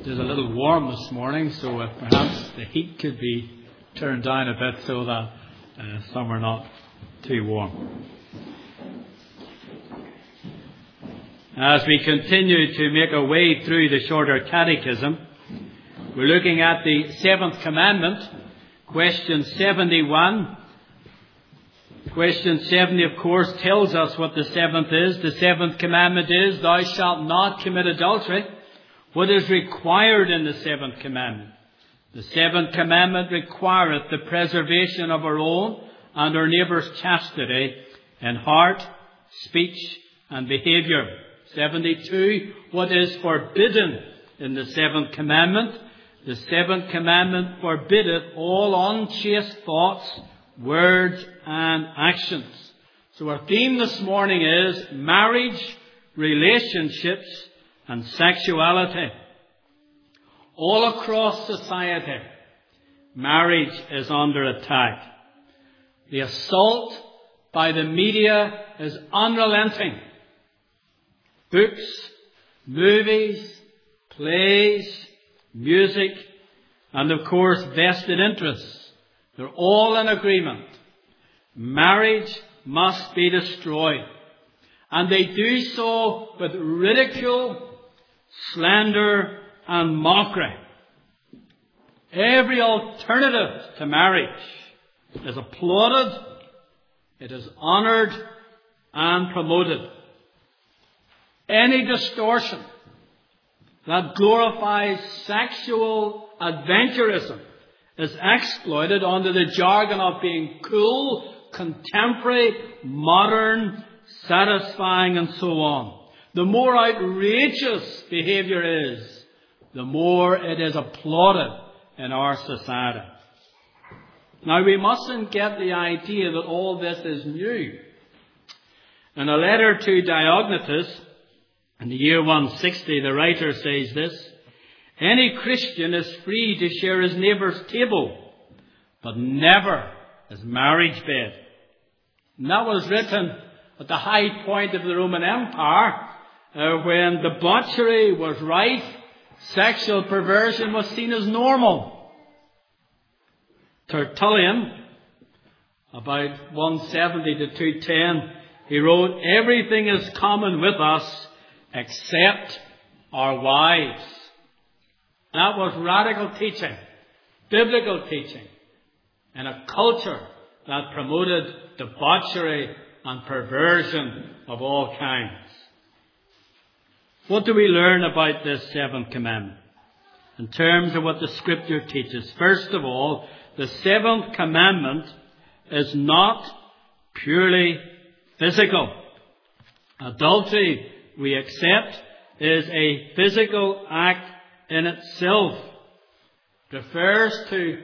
It is a little warm this morning, so perhaps the heat could be turned down a bit so that some are not too warm. As we continue to make our way through the shorter catechism, we're looking at the seventh commandment, question 71. Question 70, of course, tells us what the seventh is. The seventh commandment is, thou shalt not commit adultery. What is required in the seventh commandment? The seventh commandment requireth the preservation of our own and our neighbour's chastity in heart, speech and behaviour. 72, what is forbidden in the seventh commandment? The seventh commandment forbiddeth all unchaste thoughts, words and actions. So our theme this morning is marriage, relationships and sexuality. All across society, marriage is under attack. The assault by the media is unrelenting. Books, movies, plays, music, and of course vested interests, they're all in agreement. Marriage must be destroyed. And they do so with ridicule, slander and mockery. Every alternative to marriage is applauded, it is honoured and promoted. Any distortion that glorifies sexual adventurism is exploited under the jargon of being cool, contemporary, modern, satisfying and so on. The more outrageous behaviour is, the more it is applauded in our society. Now we mustn't get the idea that all this is new. In a letter to Diognetus, in the year 160, the writer says this: any Christian is free to share his neighbour's table, but never his marriage bed. And that was written at the high point of the Roman Empire, when debauchery was rife, sexual perversion was seen as normal. Tertullian, about 170 to 210, he wrote, everything is common with us except our wives. That was radical teaching, biblical teaching, in a culture that promoted debauchery and perversion of all kinds. What do we learn about this seventh commandment in terms of what the Scripture teaches? First of all, the seventh commandment is not purely physical. Adultery, we accept, is a physical act in itself. It refers to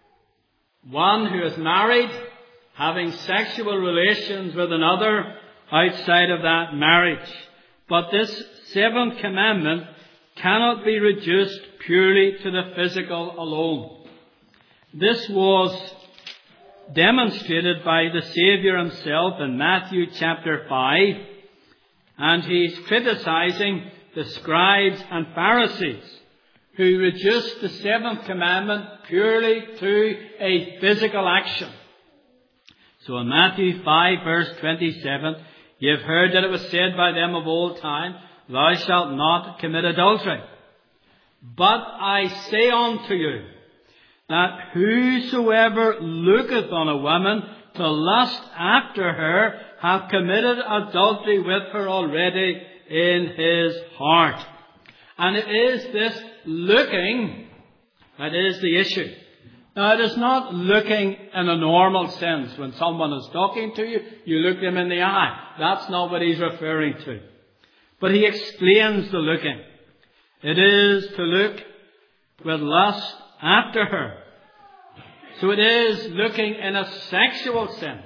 one who is married having sexual relations with another outside of that marriage. But this seventh commandment cannot be reduced purely to the physical alone. This was demonstrated by the Saviour himself in Matthew chapter 5, and he's criticizing the scribes and Pharisees who reduced the seventh commandment purely to a physical action. So in Matthew 5 verse 27, ye have heard that it was said by them of old time, thou shalt not commit adultery. But I say unto you, that whosoever looketh on a woman to lust after her hath committed adultery with her already in his heart. And it is this looking that is the issue. Now, it is not looking in a normal sense. When someone is talking to you, you look them in the eye. That's not what he's referring to. But he explains the looking. It is to look with lust after her. So it is looking in a sexual sense.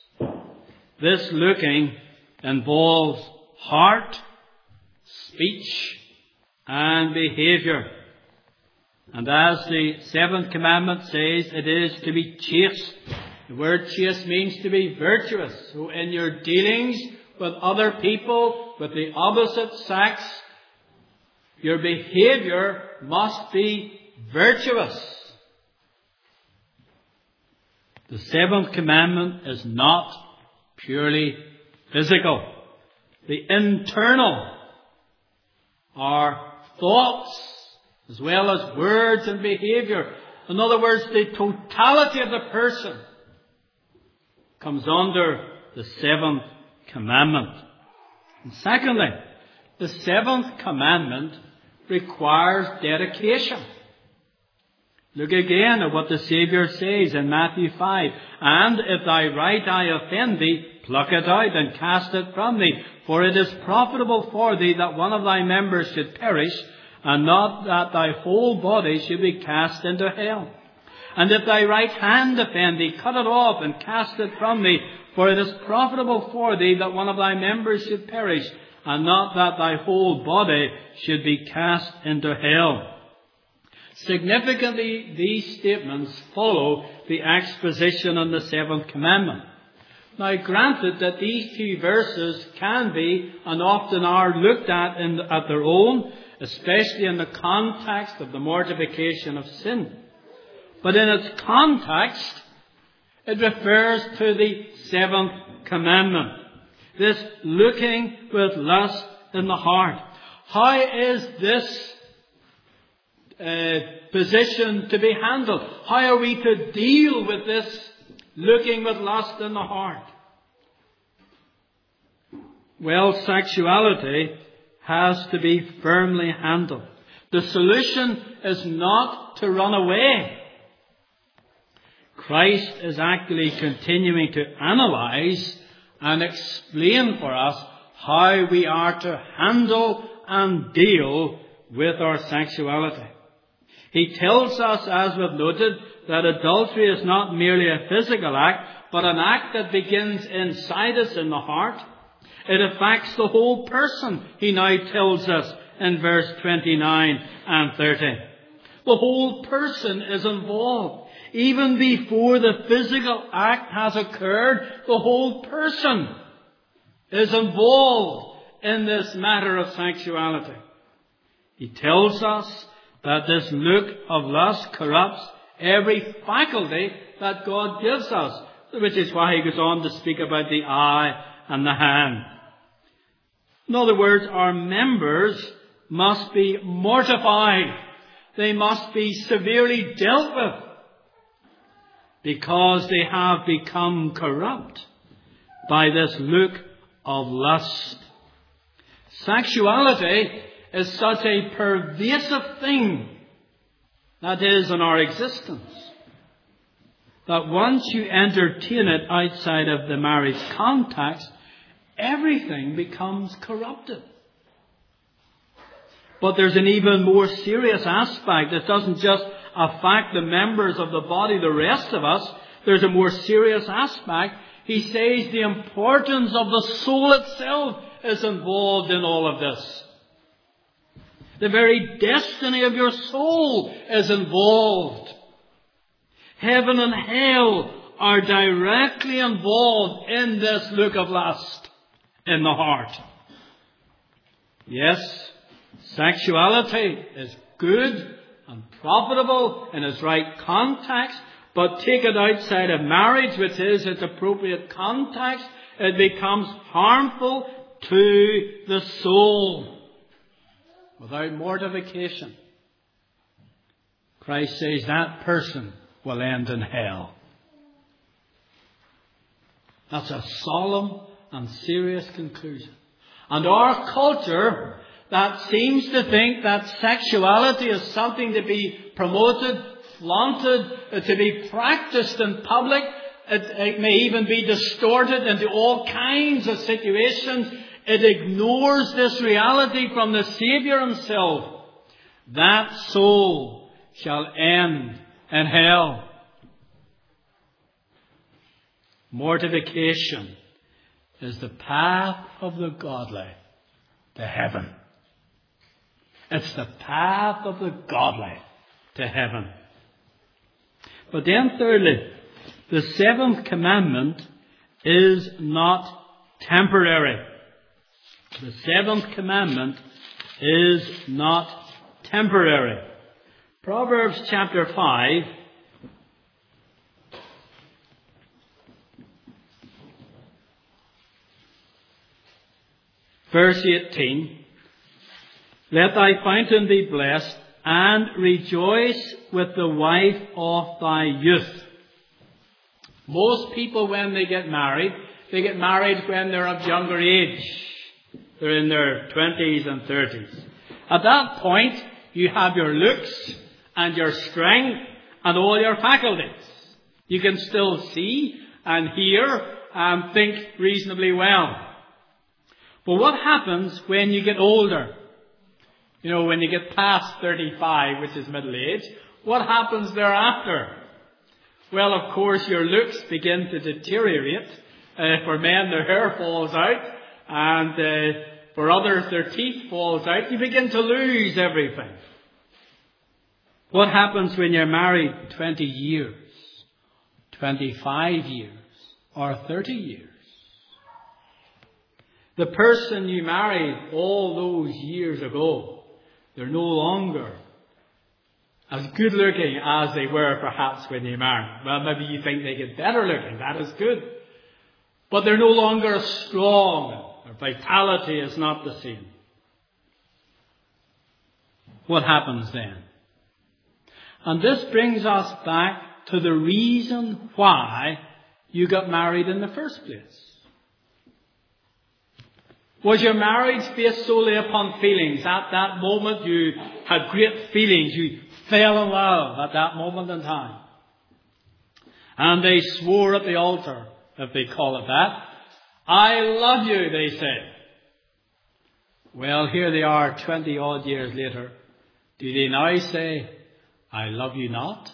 This looking involves heart, speech, and behaviour. And as the seventh commandment says, it is to be chaste. The word chaste means to be virtuous. So in your dealings with other people, with the opposite sex, Your behavior must be virtuous. The seventh commandment is not purely physical. The internal are thoughts as well as words and behavior. In other words, the totality of the person comes under the seventh commandment. And secondly, the seventh commandment requires dedication. Look again at what the Saviour says in Matthew 5. And if thy right eye offend thee, pluck it out and cast it from thee. For it is profitable for thee that one of thy members should perish, and not that thy whole body should be cast into hell. And if thy right hand offend thee, cut it off and cast it from thee. For it is profitable for thee that one of thy members should perish, and not that thy whole body should be cast into hell. Significantly, these statements follow the exposition on the seventh commandment. Now, granted that these two verses can be and often are looked at at their own, especially in the context of the mortification of sin. But in its context, it refers to the seventh commandment. This looking with lust in the heart. How is this position to be handled? How are we to deal with this looking with lust in the heart? Well, sexuality has to be firmly handled. The solution is not to run away. Christ is actually continuing to analyze and explain for us how we are to handle and deal with our sexuality. He tells us, as we've noted, that adultery is not merely a physical act, but an act that begins inside us in the heart. It affects the whole person, he now tells us in verse 29 and 30. The whole person is involved. Even before the physical act has occurred, the whole person is involved in this matter of sexuality. He tells us that this look of lust corrupts every faculty that God gives us, which is why he goes on to speak about the eye and the hand. In other words, our members must be mortified. They must be severely dealt with because they have become corrupt by this look of lust. Sexuality is such a pervasive thing that is in our existence that once you entertain it outside of the marriage context, everything becomes corrupted. But there's an even more serious aspect. It doesn't just affect the members of the body, the rest of us. There's a more serious aspect. He says the importance of the soul itself is involved in all of this. The very destiny of your soul is involved. Heaven and hell are directly involved in this look of lust in the heart. Yes, sexuality is good and profitable in its right context, but take it outside of marriage, which is its appropriate context, it becomes harmful to the soul. Without mortification, Christ says that person will end in hell. That's a solemn and serious conclusion. And our culture that seems to think that sexuality is something to be promoted, flaunted, to be practiced in public. It may even be distorted into all kinds of situations. It ignores this reality from the Saviour himself. That soul shall end in hell. Mortification is the path of the godly to heaven. It's the path of the godly to heaven. But then thirdly, the seventh commandment is not temporary. The seventh commandment is not temporary. Proverbs chapter 5, verse 18. Let thy fountain be blessed, and rejoice with the wife of thy youth. Most people, when they get married when they're of younger age. They're in their 20s and 30s. At that point, you have your looks and your strength and all your faculties. You can still see and hear and think reasonably well. But what happens when you get older? You know, when you get past 35, which is middle age, what happens thereafter? Well, of course, your looks begin to deteriorate. For men, their hair falls out, and for others, their teeth falls out. You begin to lose everything. What happens when you're married 20 years, 25 years, or 30 years? The person you married all those years ago, they're no longer as good looking as they were perhaps when you married. Well, maybe you think they get better looking. That is good. But they're no longer as strong. Their vitality is not the same. What happens then? And this brings us back to the reason why you got married in the first place. Was your marriage based solely upon feelings? At that moment you had great feelings. You fell in love at that moment in time. And they swore at the altar, if they call it that. I love you, they said. Well, here they are 20 odd years later. Do they now say, I love you not?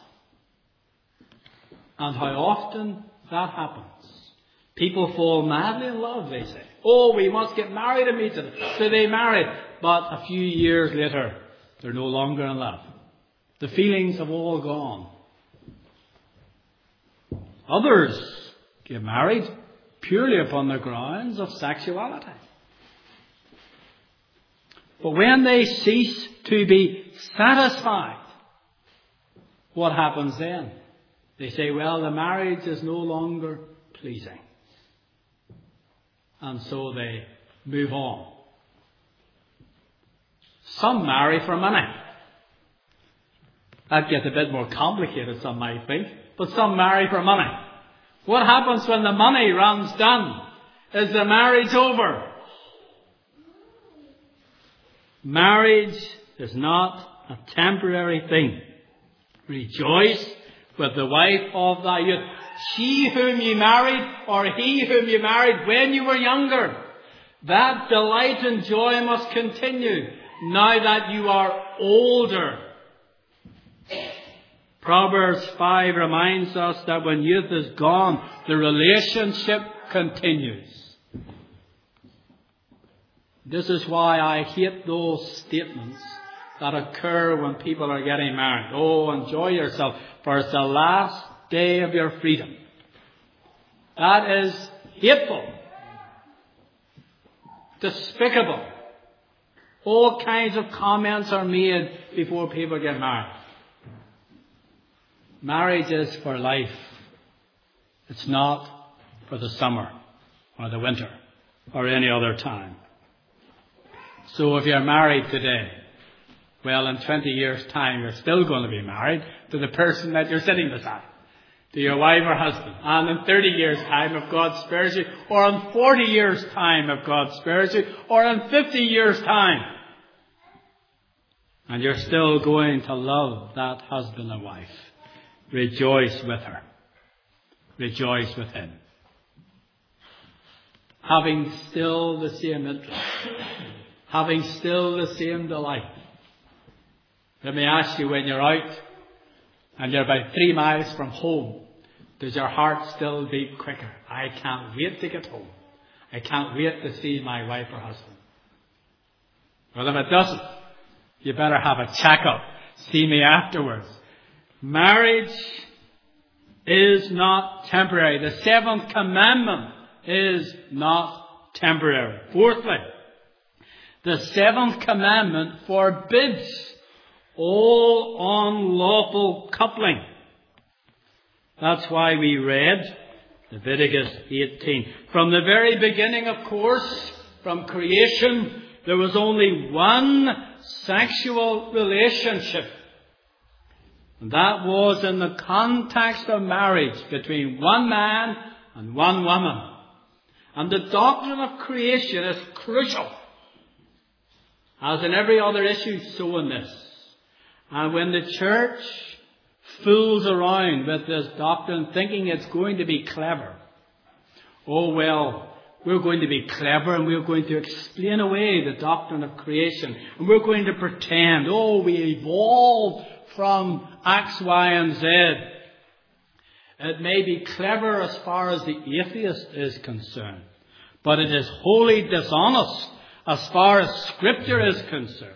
And how often that happens. People fall madly in love, they say. Oh, we must get married immediately. So they marry. But a few years later, they're no longer in love. The feelings have all gone. Others get married purely upon the grounds of sexuality. But when they cease to be satisfied, what happens then? They say, well, the marriage is no longer pleasing. And so they move on. Some marry for money. That gets a bit more complicated, some might think. But some marry for money. What happens when the money runs down? Is the marriage over? Marriage is not a temporary thing. Rejoice with the wife of thy youth. She whom you married, or he whom you married when you were younger. That delight and joy must continue now that you are older. Proverbs 5 reminds us that when youth is gone, the relationship continues. This is why I hate those statements that occur when people are getting married. Oh, enjoy yourself, for it's the last day of your freedom. That is hateful, despicable. All kinds of comments are made before people get married. Marriage is for life. It's not for the summer or the winter or any other time. So if you're married today, well, in 20 years' time, you're still going to be married to the person that you're sitting beside, to your wife or husband. And in 30 years' time, if God spares you, or in 40 years' time, if God spares you, or in 50 years' time, and you're still going to love that husband and wife, rejoice with her. Rejoice with him. Having still the same interest. Having still the same delight. Let me ask you, when you're out and you're about 3 miles from home, does your heart still beat quicker? I can't wait to get home. I can't wait to see my wife or husband. Well, if it doesn't, you better have a checkup. See me afterwards. Marriage is not temporary. The 7th commandment is not temporary. Fourthly, The seventh commandment forbids all unlawful coupling. That's why we read Leviticus 18. From the very beginning, of course, from creation, there was only one sexual relationship. And that was in the context of marriage between one man and one woman. And the doctrine of creation is crucial. As in every other issue, so in this. And when the church fools around with this doctrine thinking it's going to be clever, oh well, we're going to be clever and we're going to explain away the doctrine of creation. And we're going to pretend, oh, we evolved from X, Y, and Z. It may be clever as far as the atheist is concerned, but it is wholly dishonest as far as Scripture is concerned.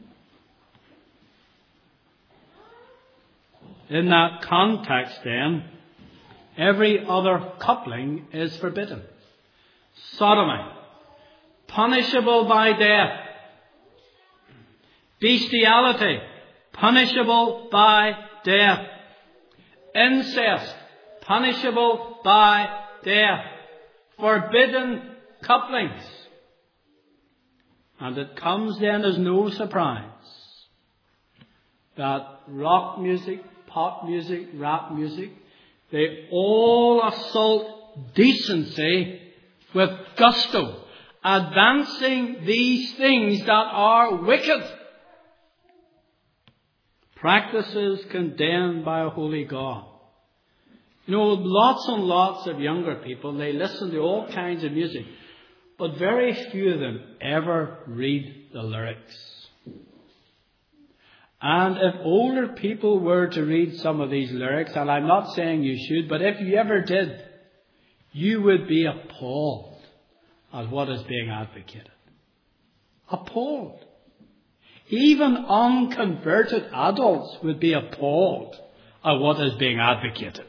In that context, then, every other coupling is forbidden. Sodomy, punishable by death. Bestiality, punishable by death. Incest, punishable by death. Forbidden couplings. And it comes then as no surprise that rock music, pop music, rap music, they all assault decency with gusto, advancing these things that are wicked. Practices condemned by a holy God. You know, lots and lots of younger people, they listen to all kinds of music, but very few of them ever read the lyrics. And if older people were to read some of these lyrics, and I'm not saying you should, but if you ever did, you would be appalled at what is being advocated. Appalled. Even unconverted adults would be appalled at what is being advocated.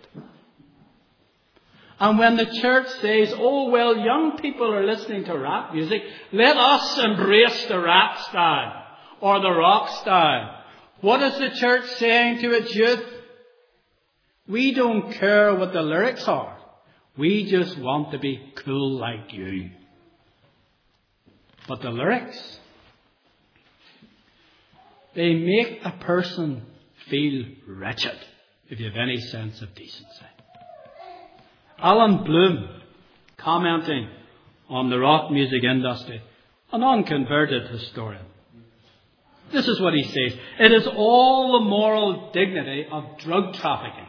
And when the church says, oh, well, young people are listening to rap music, let us embrace the rap style or the rock style. What is the church saying to its youth? We don't care what the lyrics are. We just want to be cool like you. But the lyrics, they make a person feel wretched, if you have any sense of decency. Alan Bloom, commenting on the rock music industry, an unconverted historian, this is what he says. It is all the moral dignity of drug trafficking.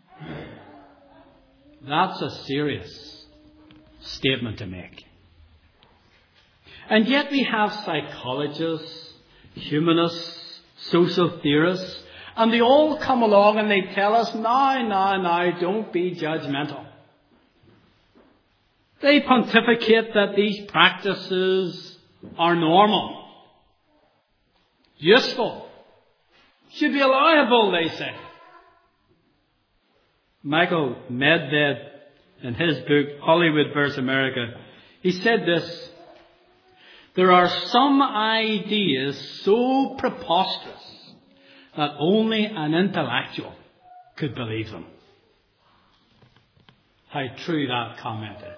That's a serious statement to make. And yet we have psychologists, humanists, social theorists, and they all come along and they tell us, now, don't be judgmental. They pontificate that these practices are normal, useful, should be allowable, they say. Michael Medved, in his book, Hollywood vs. America, he said this: there are some ideas so preposterous that only an intellectual could believe them. How true that comment is.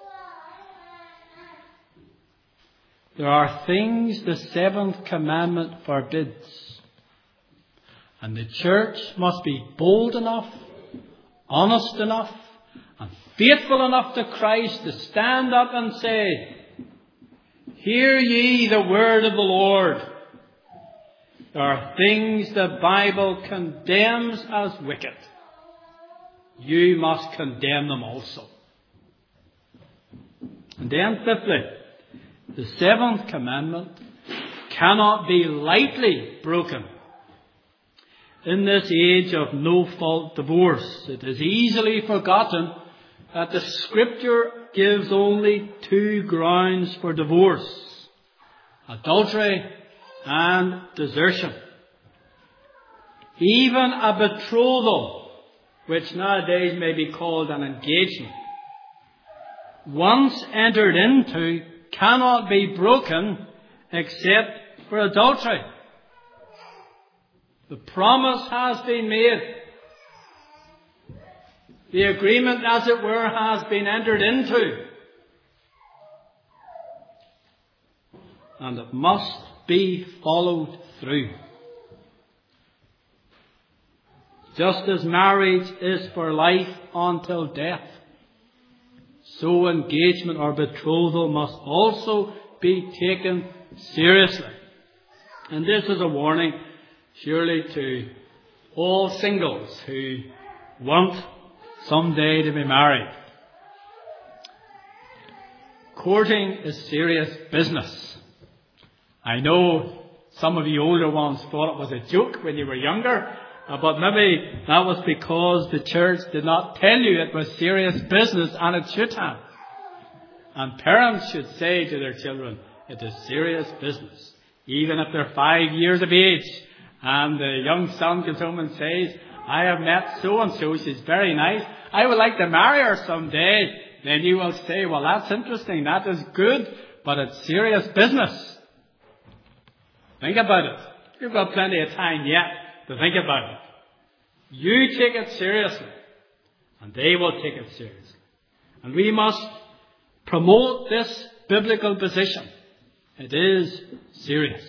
There are things the seventh commandment forbids. And the church must be bold enough, honest enough, and faithful enough to Christ to stand up and say, hear ye the word of the Lord. There are things the Bible condemns as wicked. You must condemn them also. And then fifthly, the seventh commandment cannot be lightly broken. In this age of no-fault divorce, it is easily forgotten that the Scripture gives only two grounds for divorce: adultery and desertion. Even a betrothal, which nowadays may be called an engagement, once entered into, cannot be broken except for adultery. The promise has been made. The agreement, as it were, has been entered into. And it must be followed through. Just as marriage is for life until death, so engagement or betrothal must also be taken seriously. And this is a warning, surely, to all singles who want someday to be married. Courting is serious business. I know some of you older ones thought it was a joke when you were younger, but maybe that was because the church did not tell you it was serious business, and it should have. And parents should say to their children, it is serious business. Even if they're 5 years of age, and the young son comes home and says, I have met so-and-so, she's very nice, I would like to marry her someday. Then you will say, well, that's interesting, that is good, but it's serious business. Think about it. You've got plenty of time yet to think about it. You take it seriously, and they will take it seriously. And we must promote this biblical position. It is serious.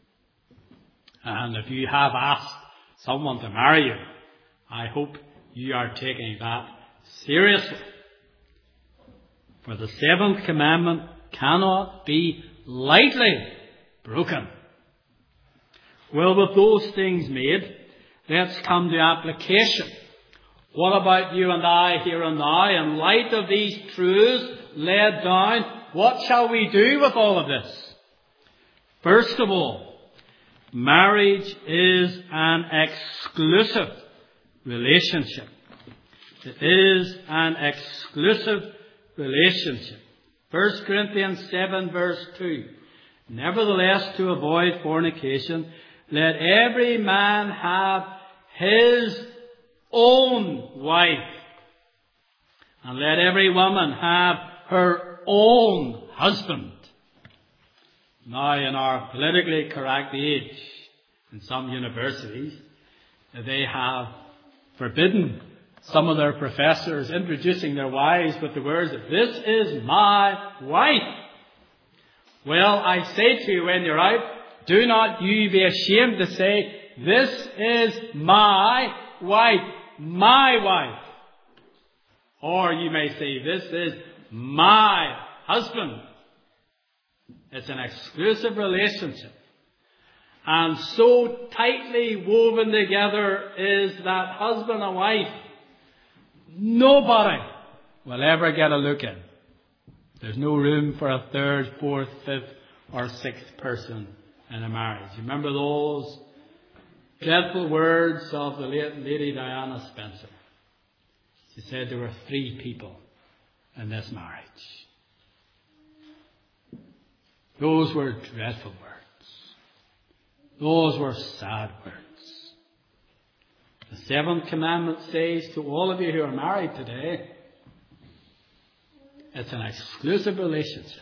And if you have asked someone to marry you, I hope you are taking that seriously. For the seventh commandment cannot be lightly broken. Well, with those things made, let's come to application. What about you and I here and now? In light of these truths laid down, what shall we do with all of this? First of all, marriage is an exclusive relationship. It is an exclusive relationship. 1 Corinthians 7 verse 2. Nevertheless, to avoid fornication, let every man have his own wife, and let every woman have her own husband. Now, in our politically correct age, in some universities, they have forbidden some of their professors introducing their wives with the words, this is my wife. Well, I say to you when you're out, do not you be ashamed to say, this is my wife, my wife. Or you may say, this is my husband. It's an exclusive relationship. And so tightly woven together is that husband and wife, nobody will ever get a look in. There's no room for a third, fourth, fifth, or sixth person in a marriage. You remember those dreadful words of the late Lady Diana Spencer? She said there were 3 people in this marriage. Those were dreadful words. Those were sad words. The 7th commandment says to all of you who are married today, it's an exclusive relationship.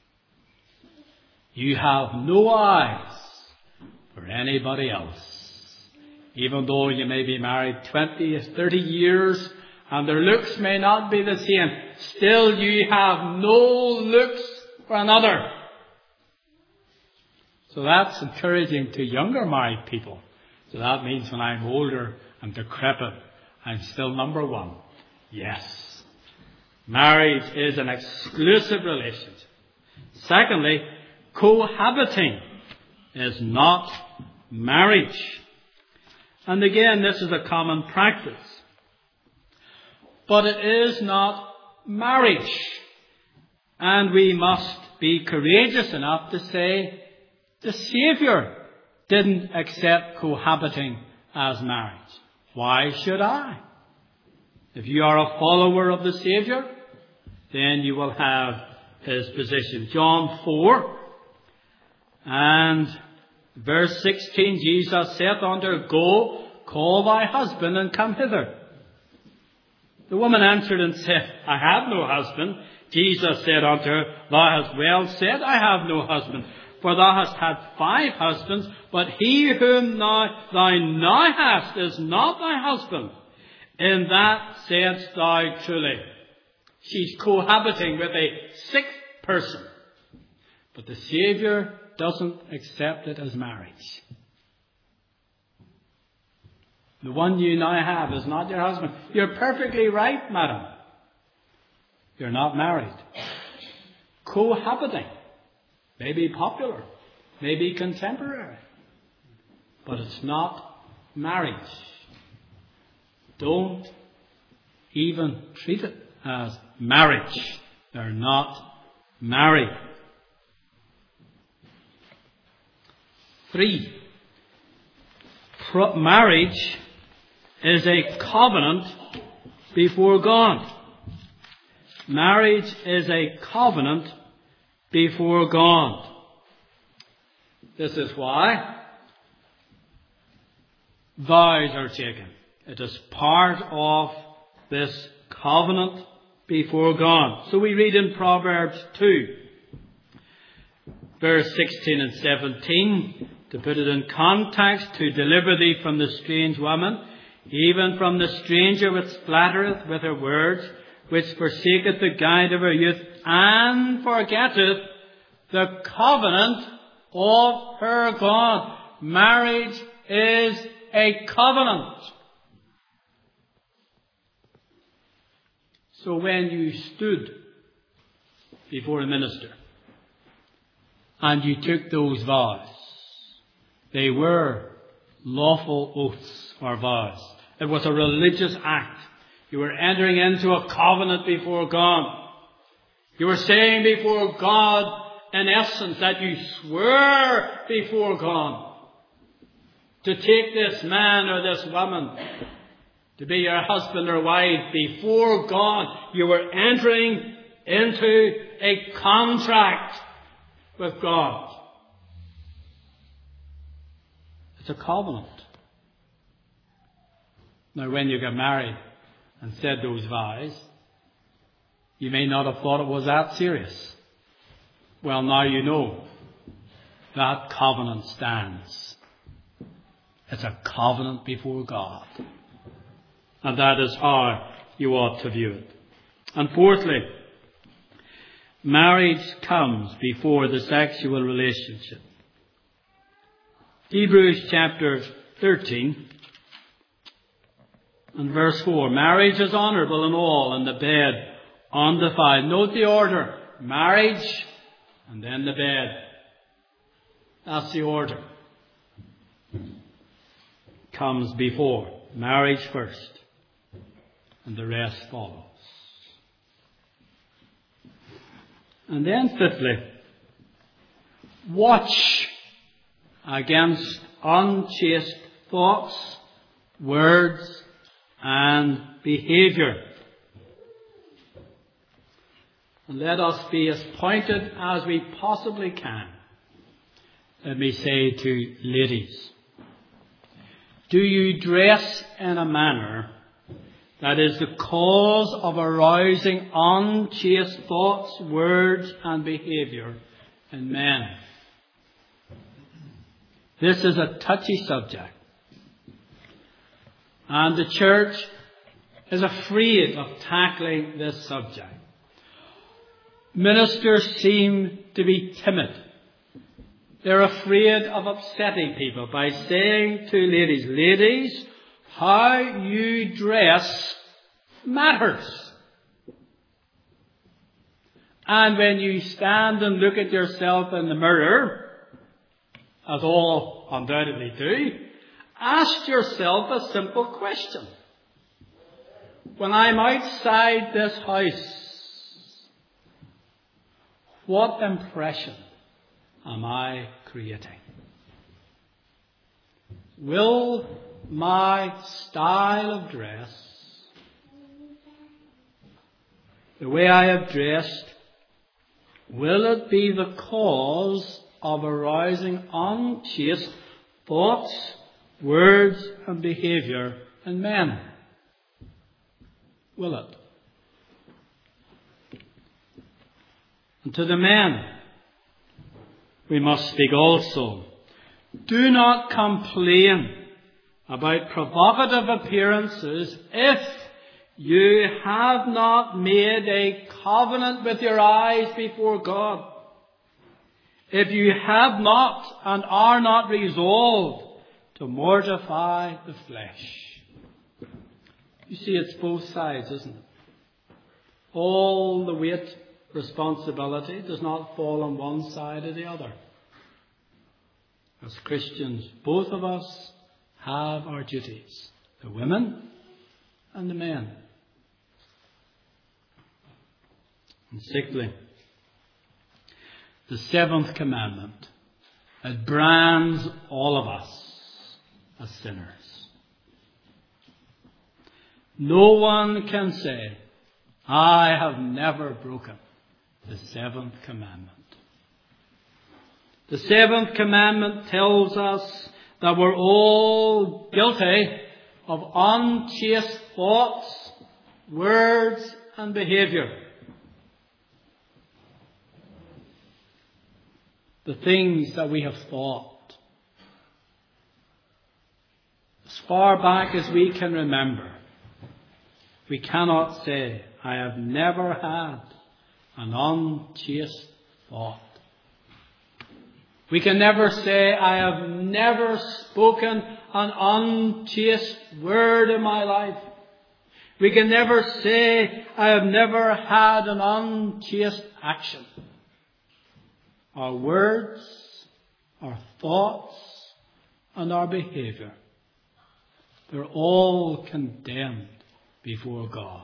You have no eyes for anybody else. Even though you may be married 20 or 30 years and their looks may not be the same, still you have no looks for another. So that's encouraging to younger married people. So that means when I'm older and decrepit, I'm still number one. Yes. Marriage is an exclusive relationship. Secondly, cohabiting is not marriage. And again, this is a common practice. But it is not marriage. And we must be courageous enough to say, the Saviour didn't accept cohabiting as marriage. Why should I? If you are a follower of the Saviour, then you will have his position. John 4 and verse 16, Jesus said unto her, go, call thy husband and come hither. The woman answered and said, I have no husband. Jesus said unto her, thou hast well said, I have no husband. for thou hast had 5 husbands, but he whom thou now hast is not thy husband. In that saidst thou truly. She's cohabiting with a 6th person. But the Saviour doesn't accept it as marriage. The one you now have is not your husband. You're perfectly right, madam. You're not married. Cohabiting may be popular, may be contemporary, but it's not marriage. Don't even treat it as marriage. They're not married. 3. Marriage is a covenant before God. Marriage is a covenant before God. This is why vows are taken. It is part of this covenant before God. So we read in Proverbs 2, verse 16 and 17, to put it in context, to deliver thee from the strange woman, even from the stranger which flattereth with her words, which forsaketh the guide of her youth, and forgetteth the covenant of her God. Marriage is a covenant. So when you stood before a minister and you took those vows, they were lawful oaths or vows. It was a religious act. You were entering into a covenant before God. You were saying before God, in essence, that you swear before God to take this man or this woman to be your husband or wife before God. You were entering into a contract with God. It's a covenant. Now, when you got married and said those vows, you may not have thought it was that serious. Well, now you know that covenant stands. It's a covenant before God. And that is how you ought to view it. And fourthly, marriage comes before the sexual relationship. Hebrews chapter 13 and verse 4. Marriage is honourable in all, and the bed undefiled. Note the order. Marriage and then the bed. That's the order. Comes before. Marriage first, and the rest follows. And then fifthly, watch against unchaste thoughts, words, and behaviour. And let us be as pointed as we possibly can. Let me say to ladies, do you dress in a manner that is the cause of arousing unchaste thoughts, words, and behaviour in men? This is a touchy subject. And the church is afraid of tackling this subject. Ministers seem to be timid. They're afraid of upsetting people by saying to ladies, ladies, how you dress matters. And when you stand and look at yourself in the mirror, as all undoubtedly do, ask yourself a simple question. When I'm outside this house, what impression am I creating? Will my style of dress, the way I have dressed, will it be the cause of arousing unchaste thoughts, words, and behaviour in men? Will it? And to the men, we must speak also. Do not complain about provocative appearances if you have not made a covenant with your eyes before God. If you have not and are not resolved to mortify the flesh. You see, it's both sides, isn't it? All the weight, responsibility does not fall on one side or the other. As Christians, both of us have our duties, the women and the men. And sixthly, the seventh commandment, it brands all of us as sinners. No one can say, I have never broken the seventh commandment. The seventh commandment tells us that we're all guilty of unchaste thoughts, words, and behavior. The things that we have thought. As far back as we can remember, we cannot say, I have never had an unchaste thought. We can never say, I have never spoken an unchaste word in my life. We can never say, I have never had an unchaste action. Our words, our thoughts, and our behavior, they're all condemned before God.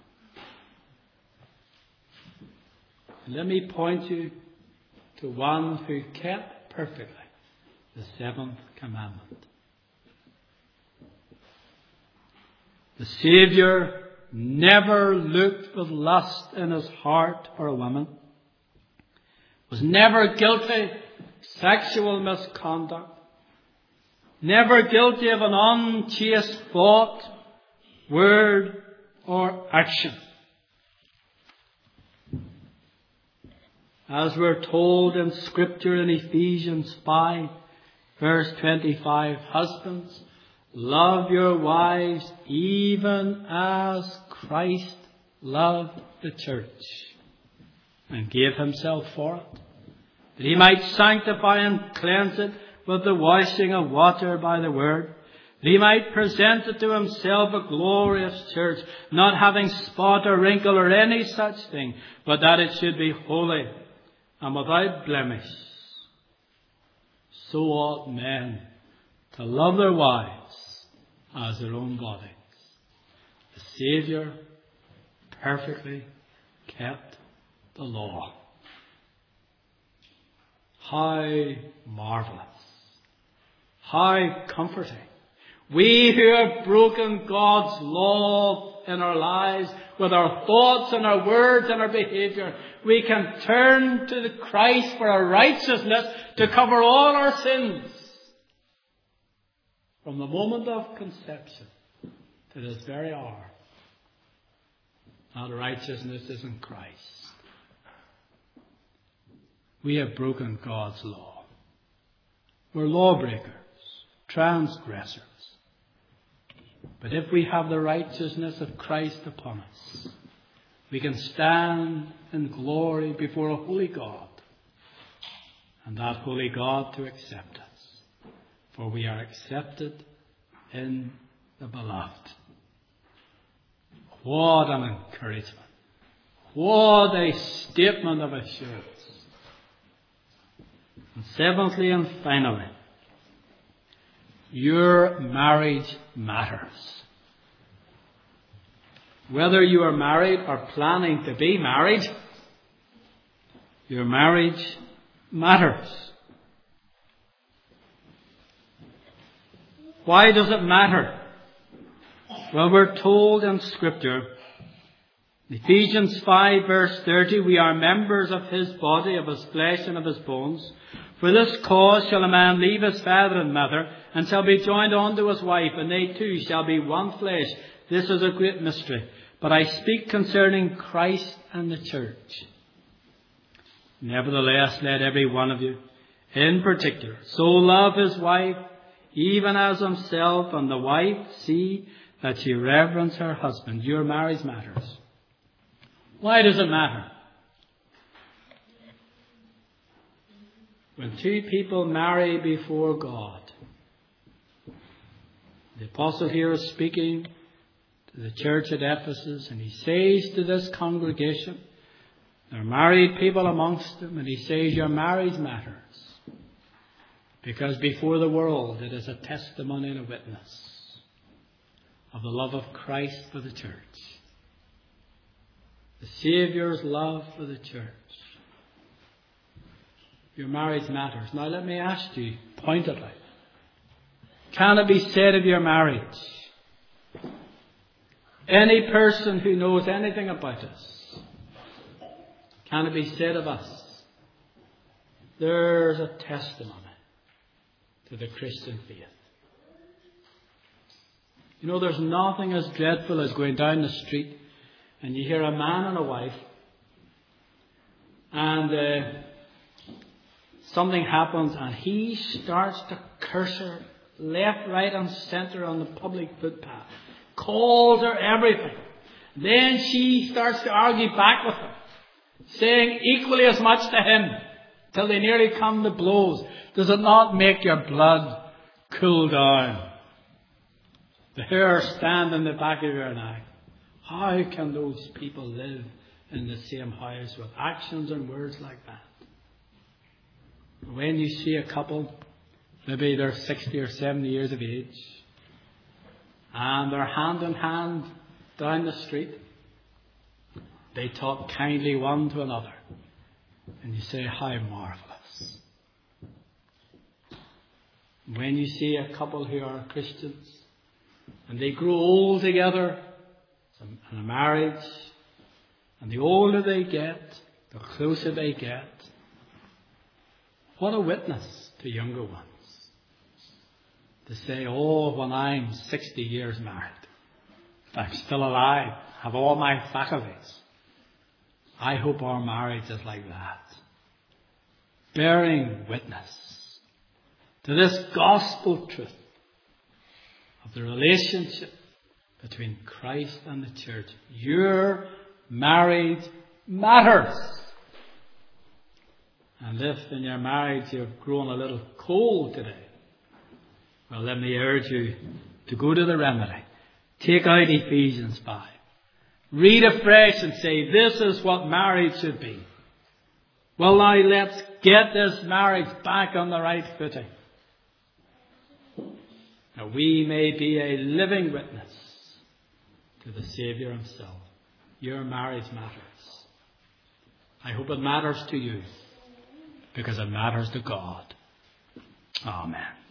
And let me point you to one who kept perfectly the seventh commandment. The Saviour never looked with lust in his heart for a woman, was never guilty of sexual misconduct, never guilty of an unchaste thought, word, or action. As we're told in Scripture in Ephesians 5, verse 25, husbands, love your wives even as Christ loved the church and gave himself for it, that he might sanctify and cleanse it with the washing of water by the word, that he might present it to himself a glorious church, not having spot or wrinkle or any such thing, but that it should be holy and without blemish. So ought men to love their wives as their own bodies. The Saviour perfectly kept the law. How marvellous. How comforting. We who have broken God's law in our lives with our thoughts and our words and our behaviour, we can turn to the Christ for our righteousness to cover all our sins. From the moment of conception to this very hour, that righteousness is in Christ. We have broken God's law. We're lawbreakers, transgressors. But if we have the righteousness of Christ upon us, we can stand in glory before a holy God, and that holy God to accept us. For we are accepted in the beloved. What an encouragement. What a statement of assurance. And seventhly and finally, your marriage matters. Whether you are married or planning to be married, your marriage matters. Why does it matter? Well, we're told in Scripture, Ephesians 5 verse 30, we are members of his body, of his flesh and of his bones. For this cause shall a man leave his father and mother, and shall be joined unto his wife, and they two shall be one flesh. This is a great mystery. But I speak concerning Christ and the church. Nevertheless, let every one of you, in particular. So love his wife, even as himself, and the wife see that she reverence her husband. Your marriage matters. Why does it matter? When two people marry before God, the apostle here is speaking to the church at Ephesus, and he says to this congregation, there are married people amongst them, and he says your marriage matters. Because before the world it is a testimony and a witness of the love of Christ for the church. The Saviour's love for the church. Your marriage matters. Now let me ask you pointedly, can it be said of your marriage? Any person who knows anything about us, can it be said of us, there's a testimony to the Christian faith? You know, there's nothing as dreadful as going down the street and you hear a man and a wife and something happens and he starts to curse her left, right and centre on the public footpath. Calls her everything. Then she starts to argue back with him, saying equally as much to him, till they nearly come to blows. Does it not make your blood cool down? The hair stand in the back of your neck. How can those people live in the same house with actions and words like that? When you see a couple, maybe they're 60 or 70 years of age, and they're hand in hand down the street, they talk kindly one to another, and you say, how marvellous. When you see a couple who are Christians, and they grow old together in a marriage, and the older they get, the closer they get, what a witness to younger ones. To say, oh, when I'm 60 years married, if I'm still alive, have all my faculties, I hope our marriage is like that. Bearing witness to this gospel truth of the relationship between Christ and the church. Your marriage matters. And if in your marriage you've grown a little cold today, well, let me urge you to go to the remedy. Take out Ephesians 5. Read afresh and say, this is what marriage should be. Well, now let's get this marriage back on the right footing. That we may be a living witness to the Saviour himself. Your marriage matters. I hope it matters to you, because it matters to God. Amen.